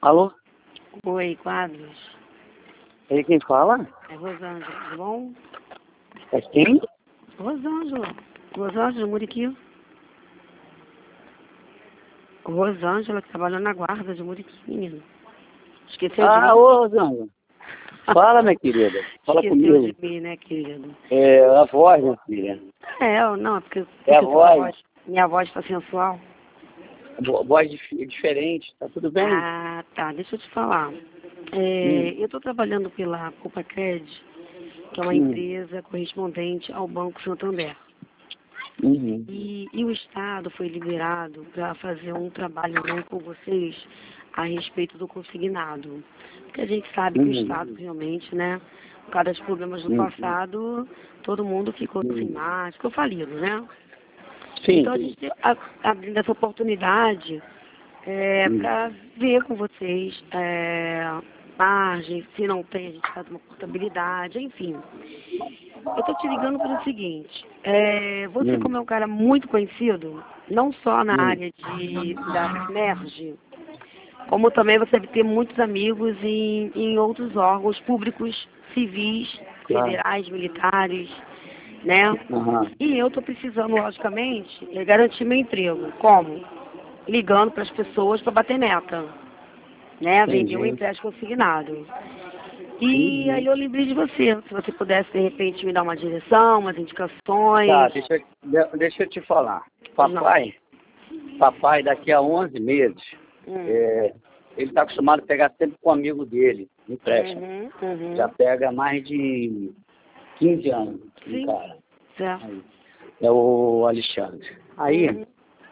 Alô? Oi, Quadros. É quem fala? É Rosângela, tudo bom? É quem? Rosângela. Rosângela, Muriqui. Rosângela, que trabalha na guarda de Muriqui, menino. Esqueceu de mim? Ô, Rosângela. Fala, minha querida. Fala Esqueceu comigo. de mim, né, querido? É a voz, minha filha. Não, porque É a sua voz. minha voz tá sensual. Voz diferente. Tá tudo bem? Ah, tá. Deixa eu te falar. Eu estou trabalhando pela Copacred, que é uma empresa correspondente ao Banco Santander. Uhum. E o Estado foi liberado para fazer um trabalho com vocês a respeito do consignado. Porque a gente sabe que o Estado realmente, né, por causa dos problemas do passado, todo mundo ficou sem máscara, ficou falido, né? Sim. Então a gente abrindo essa oportunidade para ver com vocês margem, se não tem, a gente faz uma portabilidade, enfim. Eu tô te ligando pelo seguinte, você como é um cara muito conhecido, não só na área da SMERG, como também você deve ter muitos amigos em outros órgãos públicos, civis, federais, militares, né? Uhum. E eu tô precisando, logicamente, garantir meu emprego. Como? Ligando para as pessoas para bater meta, né? Vender um empréstimo consignado. E aí eu lembrei de você, se você pudesse de repente me dar uma direção, umas indicações. Tá, deixa eu te falar. Papai daqui a 11 meses, ele está acostumado a pegar sempre com um amigo dele, empréstimo. Já pega mais de 15 anos, Sim. cara. Certo. Aí, é o Alexandre. Aí,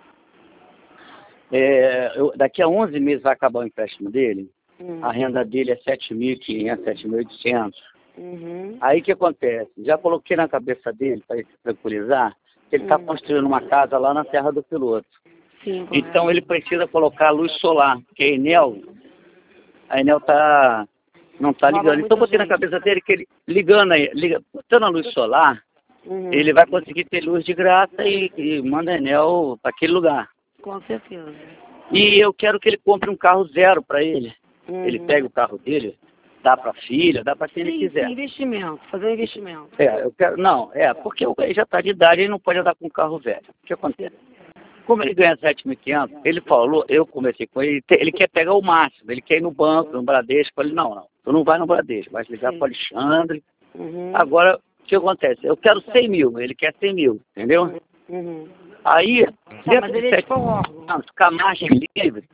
daqui a 11 meses vai acabar o empréstimo dele. A renda dele é 7.500, 7.800. Aí o que acontece? Já coloquei na cabeça dele, para ele se tranquilizar, que ele está construindo uma casa lá na Serra do Piloto. Sim, Então ele precisa colocar luz solar, porque a Enel não está ligando. Então eu botei na cabeça dele que ele botando a luz solar, ele vai conseguir ter luz de graça e manda a Enel para aquele lugar. Com certeza. E eu quero que ele compre um carro zero para ele. Ele pega o carro dele, dá para a filha, dá para quem ele quiser. Sim, investimento, fazer um investimento. Eu quero, porque ele já está de idade, ele não pode andar com um carro velho. O que acontece? Como ele ganha 7.500, ele falou, eu conversei com ele, ele quer pegar o máximo, ele quer ir no banco, no Bradesco. Eu falei, não, tu não vai no Bradesco, vai ligar para o Alexandre. Agora, o que acontece? Eu quero 100 mil, ele quer 100 mil, entendeu? Aí, dentro de 7.500, com a margem livre,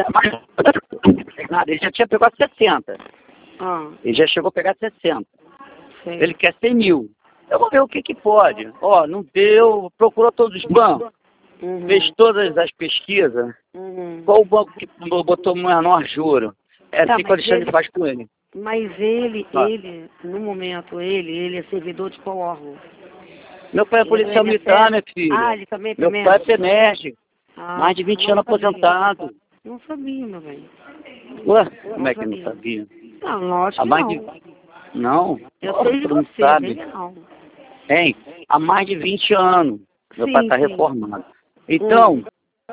ele já tinha pegado 60. Ele já chegou a pegar 60. Ele quer 100 mil. Eu vou ver o que pode. Não deu, procurou todos os bancos. Fez todas as pesquisas. Qual o banco que botou menor juro? É assim que o Alexandre faz com ele. Mas ele, no momento, ele é servidor de qual órgão? Meu pai é policial militar, minha filha. Ele também é Meu pai é PEMERG. Mais de 20 anos aposentado. Não sabia, meu bem. Ué, como é que não sabia? Não, lógico que não. Não? Eu sei de você, sabe. dele não. Hein? Há mais de 20 anos. Meu pai está reformado. Então,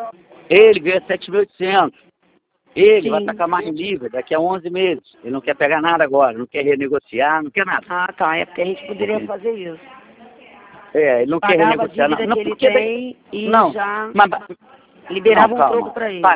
ele ganha 7.800. Ele vai estar com a margem livre daqui a 11 meses. Ele não quer pegar nada agora, não quer renegociar, não quer nada. Ah, tá. É porque a gente poderia fazer isso. Ele não quer renegociar nada. Não, que ele tem e já liberava um troco para ele.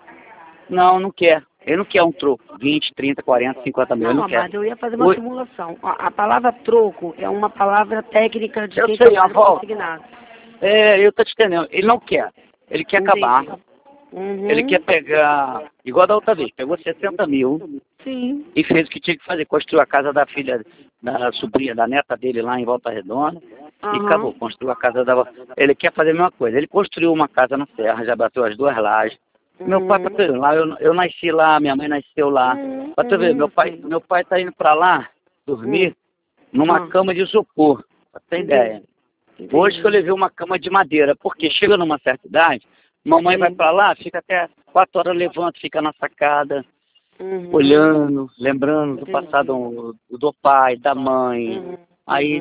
Não quer. Ele não quer um troco. 20, 30, 40, 50 mil. Ele não quer. Mas eu ia fazer uma simulação. A palavra troco é uma palavra técnica de quem trabalha com consignado. Eu tô te entendendo. Ele não quer. Ele quer acabar. Ele quer pegar, igual da outra vez, pegou 60 mil. Sim. E fez o que tinha que fazer. Construiu a casa da filha, da sobrinha, da neta dele lá em Volta Redonda. E acabou. Construiu a casa da... Ele quer fazer a mesma coisa. Ele construiu uma casa na Serra, já bateu as 2 lajes. Meu pai tá lá, eu nasci lá, minha mãe nasceu lá. Pra tu ver, meu pai tá indo pra lá dormir numa cama de isopor, pra ter ideia. Hoje que eu levei uma cama de madeira, porque chega numa certa idade, mamãe vai pra lá, fica até 4 horas, levanta, fica na sacada, olhando, lembrando do passado do pai, da mãe. Aí,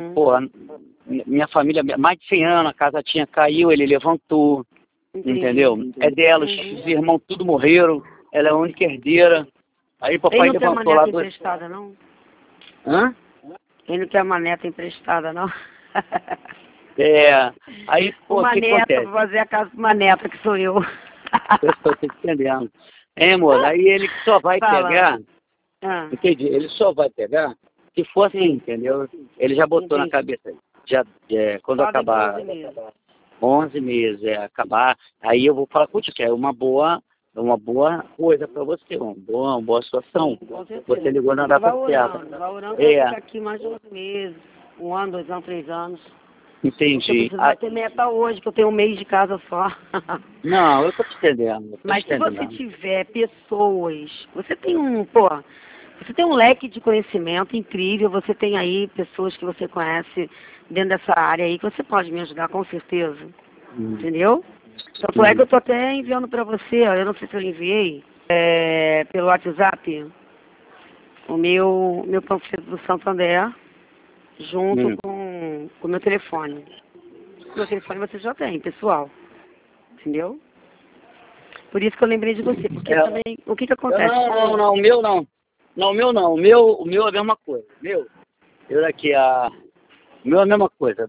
minha família, mais de 100 anos, a casa caiu, ele levantou. Entendeu? É dela, os irmãos tudo morreram, ela é a única herdeira. Aí Ele papai não quer uma levantou lá neta dois... emprestada, não? Hã? Ele não quer uma neta emprestada, não? Aí, pô, o Uma que neta acontece? pra fazer a casa de uma neta, que sou eu. Eu estou te entendendo. Amor, aí ele só vai Fala. pegar, Ah, entendi, ele só vai pegar se for assim, sim. entendeu? Ele já botou na Entendi. cabeça, já, quando Só daqui acabar 11 meses. 11 meses, acabar, aí eu vou falar, putz, que é uma boa coisa para você, uma boa situação. Com certeza. Você ligou na Vai data certa. orando pra ficar aqui mais de 11 meses. 1 ano, 2 anos, 3 anos. Você Entendi. precisa ter meta hoje, que eu tenho 1 mês de casa só. Não, eu tô te entendendo. Mas se você tiver pessoas, você tem você tem um leque de conhecimento incrível, você tem aí pessoas que você conhece dentro dessa área aí, que você pode me ajudar com certeza. Entendeu? Tanto é que eu tô até enviando pra você, ó, eu não sei se eu enviei, pelo WhatsApp, o meu panfleto do Santander, junto com o meu telefone. Meu telefone você já tem, pessoal. Entendeu? Por isso que eu lembrei de você, porque também, o que acontece? Não, o meu não. Não, o meu não. O meu é a mesma coisa. O meu é a mesma coisa,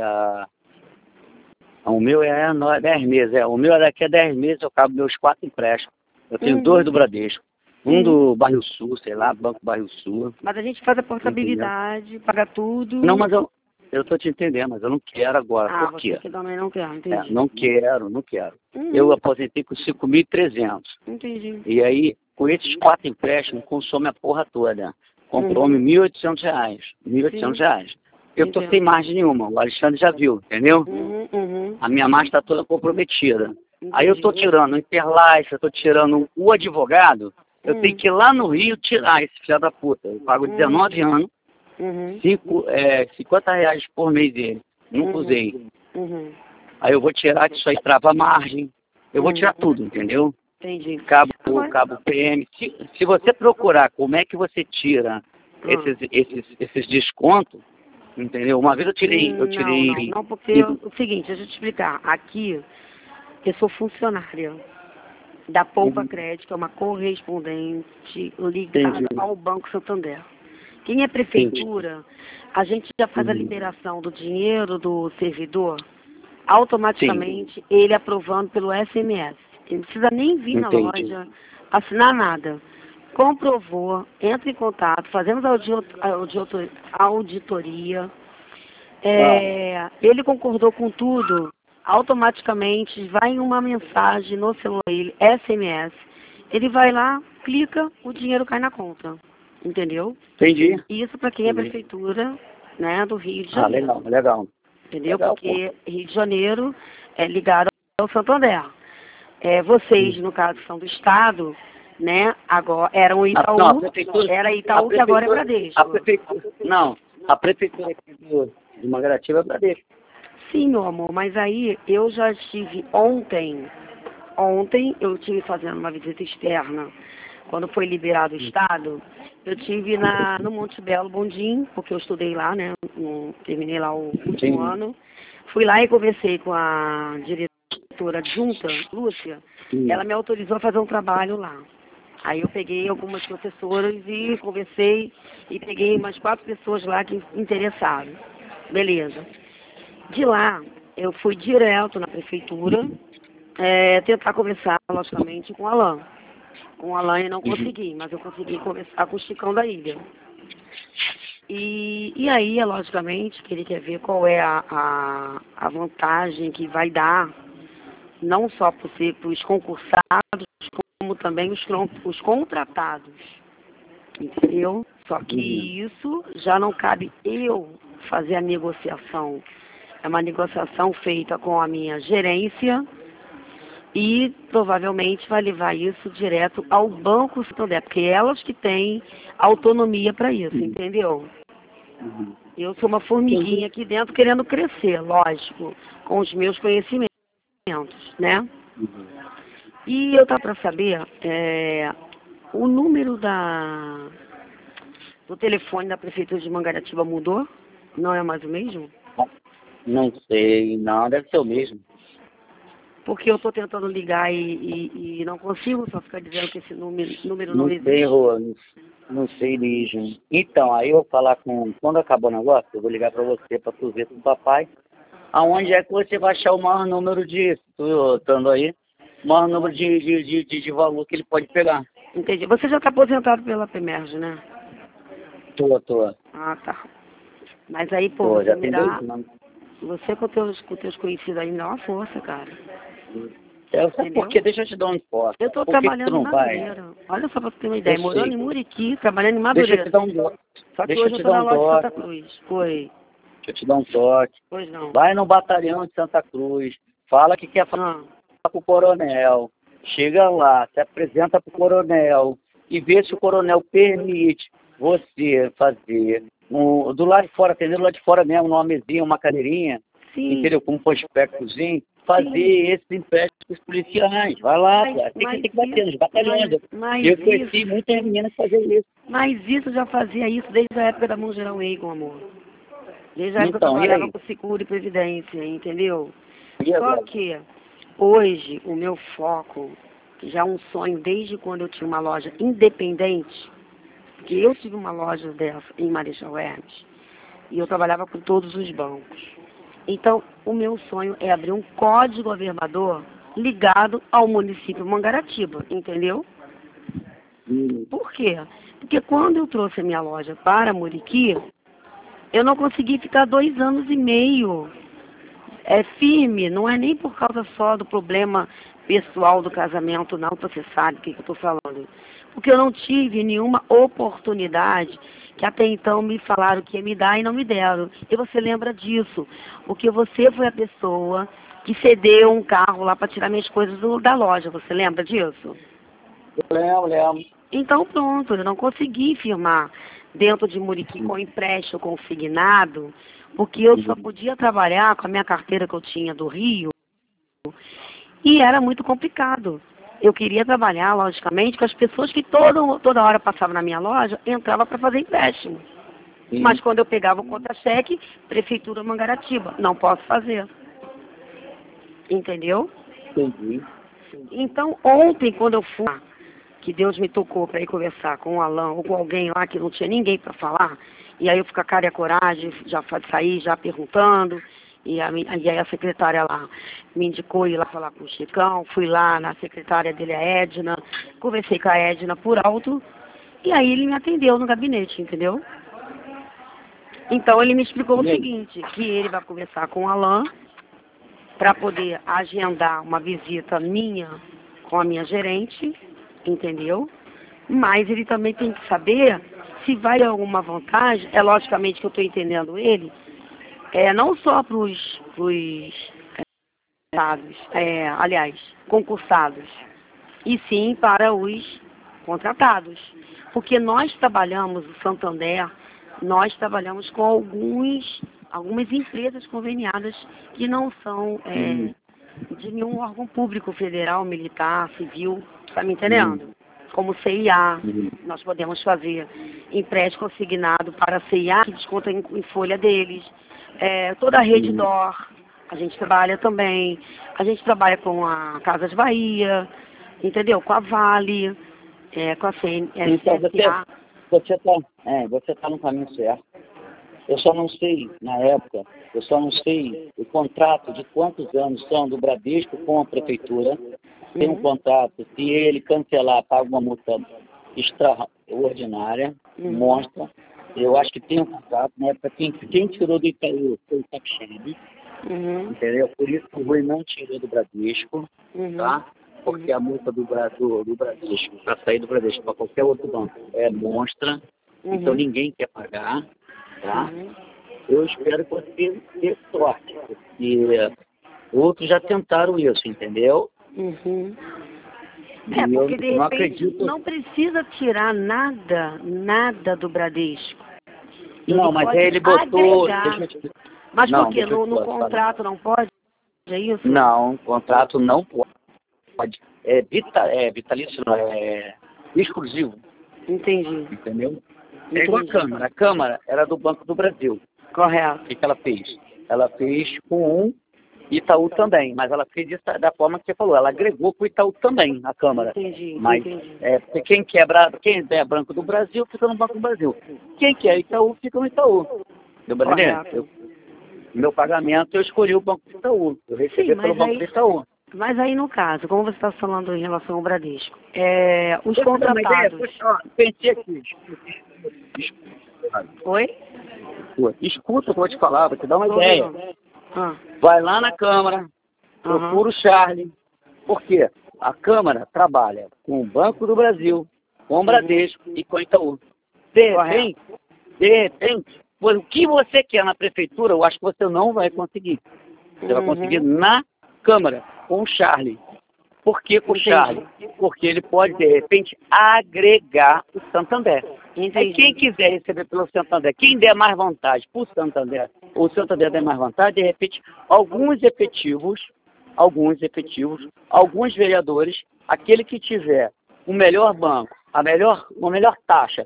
o meu é 10 meses, o meu é daqui a 10 meses, eu cabo meus 4 empréstimos. Eu tenho 2 do Bradesco. Um do Bairro Sul, sei lá, Banco Bairro Sul. Mas a gente faz a portabilidade, paga tudo. Não, mas eu tô te entendendo, mas eu não quero agora. Por quê? Você que também não quer, entendi. Não quero. Eu aposentei com 5.300. Entendi. E aí, com esses 4 empréstimos, consome a porra toda. Comprou-me R$ 1.800. R$ 1.800. Eu tô sem margem nenhuma, o Alexandre já viu, entendeu? A minha margem está toda comprometida. Aí eu tô tirando o Interlife, eu tô tirando o advogado, eu tenho que ir lá no Rio tirar esse filho da puta. Eu pago 19 anos, 50 reais por mês dele. Nunca usei. Aí eu vou tirar, que isso aí trava a margem. Eu vou tirar tudo, entendeu? Entendi. Cabo PM. Se você procurar como é que você tira esses descontos, entendeu? Uma vez eu tirei. Não, porque o seguinte, deixa eu te explicar. Aqui, eu sou funcionária da Poupa Crédito, que é uma correspondente ligada ao Banco Santander. Quem é prefeitura, a gente já faz a liberação do dinheiro do servidor, automaticamente ele aprovando pelo SMS. Ele não precisa nem vir na loja, assinar nada. Comprovou, entra em contato, fazemos auditoria. Ele concordou com tudo, automaticamente vai uma mensagem no celular dele, SMS. Ele vai lá, clica, o dinheiro cai na conta. Entendeu? Entendi. Isso para quem é prefeitura, né, do Rio de Janeiro. Legal. Entendeu? Porque Rio de Janeiro é ligado ao Santander. Vocês, no caso, são do Estado, né? Agora eram o Itaú, era Itaú que agora é Bradesco. A prefeitura aqui de Mangaratiba é Bradesco. Sim, meu amor, mas aí eu já estive ontem eu estive fazendo uma visita externa, quando foi liberado o Estado, eu estive no Monte Belo Bondim, porque eu estudei lá, né? Terminei lá o último ano. Fui lá e conversei com a diretora adjunta, Lúcia. Ela me autorizou a fazer um trabalho lá. Aí eu peguei algumas professoras e conversei e peguei umas 4 pessoas lá que interessaram. Beleza. De lá, eu fui direto na prefeitura tentar conversar, logicamente, com o Alain. Com o Alain eu não consegui, mas eu consegui conversar com o Chicão da Ilha. E aí, logicamente, que ele quer ver qual é a vantagem que vai dar, não só para os concursados, como também os contratados. Entendeu? Só que isso já não cabe eu fazer a negociação. É uma negociação feita com a minha gerência e provavelmente vai levar isso direto ao Banco Santander, porque é elas que têm autonomia para isso, entendeu? Eu sou uma formiguinha aqui dentro querendo crescer, lógico, com os meus conhecimentos, né? E eu estava para saber, o número do telefone da Prefeitura de Mangaratiba mudou? Não é mais o mesmo? Não sei, não, deve ser o mesmo. Porque eu estou tentando ligar e não consigo, só ficar dizendo que esse número não Não existe. sei, Rô, não sei, Lígia. Então, aí eu vou falar com... Quando acabar o negócio, eu vou ligar pra você, pra tu ver com o papai. Aonde é que você vai achar o maior número disso? Tu estando aí, o maior número de valor que ele pode pegar. Entendi. Você já está aposentado pela PEMERG, né? Tô. Ah, tá. Mas aí, pô, Tô, você já me tem dá... 2 anos. Você com teus conhecidos aí me dá uma força, cara. Sabe Entendeu? por quê? Deixa eu te dar um toque. Eu estou Por que que tu trabalhando em não vai? Madureira. Olha só pra você ter uma ideia. Eu Morando sei. em Muriqui, trabalhando em Deixa eu te Madureira. dar um toque. Só que Deixa eu hoje eu te estou dar na um loja de Santa toque. Cruz. Oi. Deixa eu te dar um toque. Pois não. Vai no batalhão de Santa Cruz. Fala que quer falar Ah, com o coronel. Chega lá, se apresenta pro coronel e vê se o coronel permite você fazer do lado de fora, atender do lado de fora mesmo, numa mesinha, uma cadeirinha, sim. entendeu? Com um prospectozinho, fazer esses empréstimos com os policiais. Vai lá, cara. Tem que bater nos batalhões. Eu conheci muitas meninas fazendo isso. Mas isso já fazia isso desde a época da Mão Geral Egon, amor. Desde a época que eu Então, e trabalhava aí? com seguro e previdência, entendeu? E Só agora? que hoje o meu foco, já é um sonho desde quando eu tinha uma loja independente, porque eu tive uma loja dessa em Marechal Hermes e eu trabalhava com todos os bancos. Então, o meu sonho é abrir um código governador ligado ao município Mangaratiba, entendeu? Por quê? Porque quando eu trouxe a minha loja para Muriqui, eu não consegui ficar 2 anos e meio firme, não é nem por causa só do problema pessoal do casamento, não, você sabe o que eu estou falando. Porque eu não tive nenhuma oportunidade que até então me falaram que ia me dar e não me deram. E você lembra disso, porque você foi a pessoa que cedeu um carro lá para tirar minhas coisas da loja, você lembra disso? Lembro. Então pronto, eu não consegui firmar dentro de Muriqui com empréstimo consignado, porque eu só podia trabalhar com a minha carteira que eu tinha do Rio e era muito complicado. Eu queria trabalhar, logicamente, com as pessoas que toda hora passavam na minha loja, entrava para fazer empréstimo. Sim. Mas quando eu pegava o contra-cheque, Prefeitura Mangaratiba, não posso fazer. Entendeu? Entendi. Então, ontem, quando eu fui, que Deus me tocou para ir conversar com o Alain ou com alguém lá que não tinha ninguém para falar, e aí eu fico com a cara e a coragem, já saí já perguntando, e aí a secretária lá me indicou ir lá falar com o Chicão, fui lá na secretária dele, a Edna, conversei com a Edna por alto, e aí ele me atendeu no gabinete, entendeu? Então ele me explicou o seguinte, que ele vai conversar com o Alain para poder agendar uma visita minha com a minha gerente, entendeu? Mas ele também tem que saber se vai ter alguma vantagem, é logicamente que eu estou entendendo ele, não só para os concursados, e sim para os contratados. Porque nós trabalhamos, o Santander, nós trabalhamos com algumas empresas conveniadas que não são de nenhum órgão público federal, militar, civil, está me entendendo? Como CIA, nós podemos fazer empréstimo consignado para a CIA, que desconta em folha deles. Toda a rede DOR, a gente trabalha também. A gente trabalha com a Casas Bahia, entendeu? Com a Vale, com a Então, CSA. você tá no caminho certo. Eu só não sei, na época, o contrato de quantos anos são do Bradesco com a prefeitura. Tem um contrato, se ele cancelar, paga uma multa extraordinária, monstra. Eu acho que tem um contrato, na época, quem tirou do Itaú foi o Capixaba, entendeu? Por isso que o Rui não tirou do Bradesco, tá? Porque a multa do Bradesco, para sair do Bradesco para qualquer outro banco, é monstra, então ninguém quer pagar, tá? Eu espero que você dê sorte, porque outros já tentaram isso, entendeu? Porque de não repente acredito. não precisa tirar nada do Bradesco. Não, mas aí ele botou. Agregar. Mas Não, por quê? deixa eu te No falar. contrato não pode? É isso? Não, contrato não pode. É vitalício, não, é exclusivo, Entendi. entendeu? É igual a Câmara. A Câmara era do Banco do Brasil. Correto. O que ela fez? Ela fez com Itaú também, mas ela fez isso da forma que você falou, ela agregou com o Itaú também, a Câmara. Entendi, Mas entendi. porque quem é Banco do Brasil, fica no Banco do Brasil. Quem quer Itaú, fica no Itaú. Deu pra entender? Correto. Meu pagamento, eu escolhi o Banco do Itaú. Eu recebi pelo Banco do Itaú. Mas aí, no caso, como você está falando em relação ao Bradesco, os Deixa eu dar uma ideia, contratados... pensei aqui. Oi? Escuta o que eu vou te falar, vou te dar uma ideia. Ah. Vai lá na Câmara, procura o Charlie. Por quê? A Câmara trabalha com o Banco do Brasil, com o Bradesco e com o Itaú. De repente, o que você quer na prefeitura, eu acho que você não vai conseguir. Você vai conseguir na Câmara, com o Charlie. Por que com o Charlie? Porque ele pode, de repente, agregar o Santander. Aí quem quiser receber pelo Santander, quem der mais vantagem para o Santander, ou o Santander der mais vantagem, de repente, alguns efetivos, alguns vereadores, aquele que tiver o melhor banco, a melhor taxa,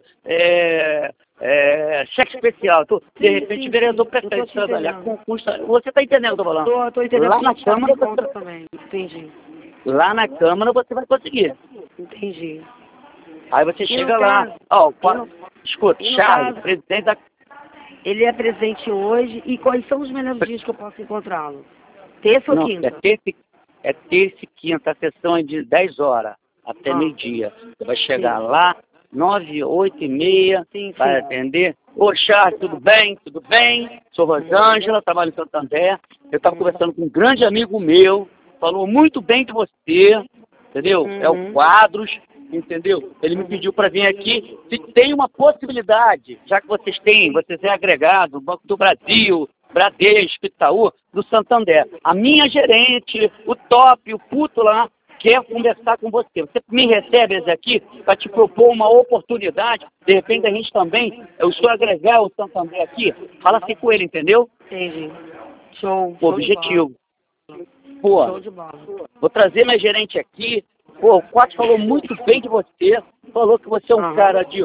cheque especial, de repente o vereador prefere trabalhar com custo. Você está entendendo o que eu estou falando? Estou entendendo. Lá na Câmara você também. Entendi. Lá na Câmara você vai conseguir. Entendi. Aí você chega lá. Escuta, Charles, presidente da... Ele é presente hoje. E quais são os melhores dias que eu posso encontrá-lo? Terça ou quinta? É terça e quinta. A sessão é de 10 horas até meio-dia. Você vai chegar lá, 9, 8 e meia, vai atender. Ô, Charles, tudo bem? Tudo bem? Sou Rosângela, trabalho em Santander. Eu estava conversando com um grande amigo meu, falou muito bem de você, entendeu? É o Quadros, entendeu? Ele me pediu para vir aqui. Se tem uma possibilidade, já que vocês é agregado, Banco do Brasil, Bradesco, Itaú, do Santander. A minha gerente, o top, o puto lá, quer conversar com você. Você me recebe aqui para te propor uma oportunidade, de repente a gente também, eu sou agregar o Santander aqui, fala assim com ele, entendeu? Entendi. Show. Objetivo. Pô, Show de bola. Vou trazer minha gerente aqui. Pô, o Quatro falou muito bem de você. Falou que você é um cara de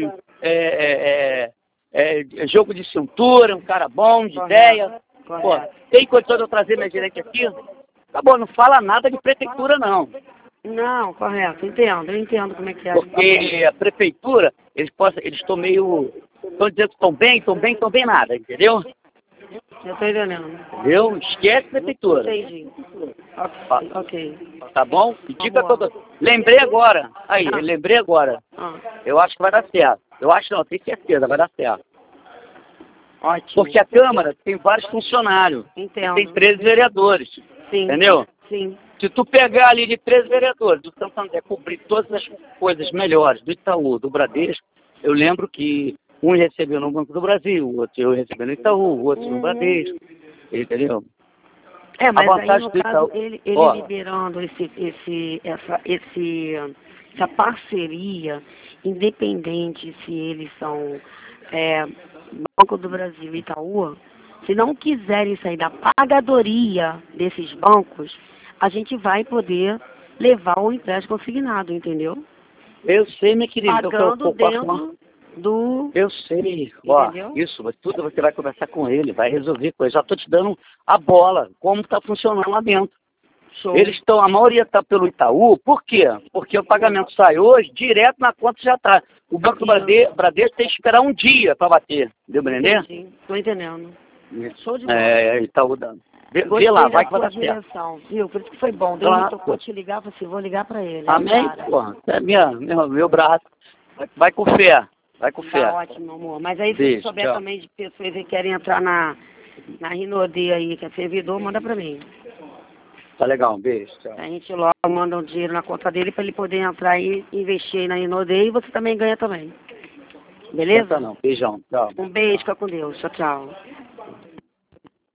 jogo de cintura, um cara bom, de ideia. Pô, tem condição de eu trazer minha gerente aqui? Tá bom, não fala nada de prefeitura, não. Não, correto. Eu entendo como é que é. Porque a prefeitura, eles estão meio... Estão dizendo que estão bem nada, entendeu? Eu estou entendendo. Entendeu? Esquece a prefeitura. Entendi. Ok. Tá bom? E dica toda. Lembrei agora. Lembrei agora. Eu acho que vai dar certo. Eu acho não, tenho certeza, vai dar certo. Ótimo. Porque a Câmara tem vários funcionários. Entendo. Tem 13 vereadores. Sim. Entendeu? Sim. Se tu pegar ali de 13 vereadores do Santander, cobrir todas as coisas melhores do Itaú, do Bradesco, eu lembro que um recebeu no Banco do Brasil, o outro eu recebi no Itaú, o outro no Bradesco. Entendeu? Mas a vantagem aí, no caso, ele ó, liberando essa parceria, independente se eles são Banco do Brasil e Itaú, se não quiserem sair da pagadoria desses bancos, a gente vai poder levar o empréstimo consignado, entendeu? Eu sei, minha querida. Pagando dentro do... Eu sei. Entendeu? Isso, tudo você vai conversar com ele, vai resolver coisas. Já estou te dando a bola, como está funcionando lá dentro. Show. A maioria está pelo Itaú, por quê? Porque o pagamento sai hoje, direto na conta já está. O Banco do Bradesco tem que esperar um dia para bater. Deu pra entender? Estou entendendo. Show de bola. Itaú dando. Vê lá, vai que vai dar certo. Viu? Por isso que foi bom. Deus me tocou te ligar, falei assim, vou ligar para ele. Amém? Pô, é meu braço. Vai com fé. Vai com fé. Tá ótimo, amor. Mas aí, se você souber também de pessoas que querem entrar na Rinode aí, que é servidor, manda pra mim. Tá legal, um beijo. Tchau. A gente logo manda um dinheiro na conta dele pra ele poder entrar e investir aí na Rinode e você também ganha também. Beleza? Não, beijão. Tchau. Um beijo, fica com Deus. Tchau, tchau.